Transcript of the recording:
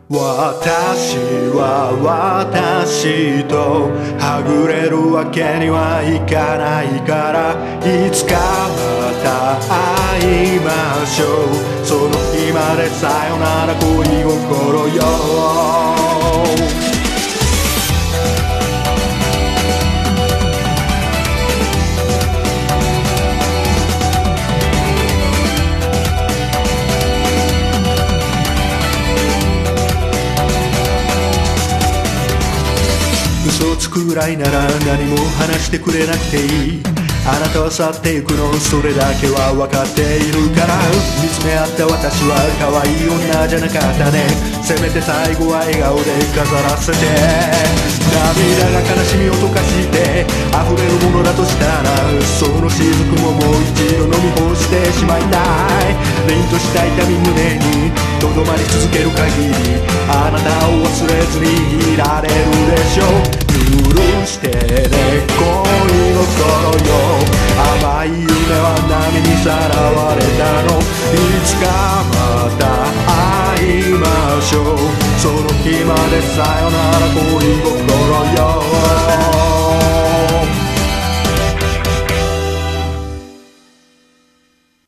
私は私とはぐれるわけにはいかないから、いつかまた会いましょう。その日までさよなら恋心よ。嘘つくくらいなら何も話してくれなくていい。あなたは去ってゆくの、それだけは分かっているから。見つめ合った私は可愛い女じゃなかったね。せめて最後は笑顔で飾らせて。涙が悲しみを溶かして溢れるものだとしたら、その雫ももう一度飲み干してしまいたい。凛とした痛み胸にとどまり続ける限り、あなたを忘れずにいられるでしょう。許してね恋心よ、甘い夢は波にさらわれたの。いつかまた会いましょう、その日までさよなら